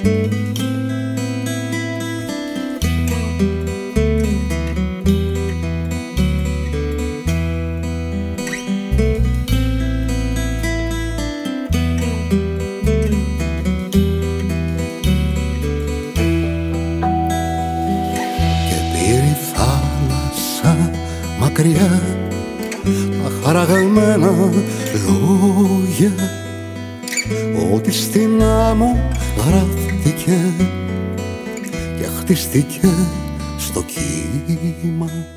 Μακριά τα χαραγμένα λόγια, ότι στην άμμο γράφτηκε και χτίστηκε στο κύμα.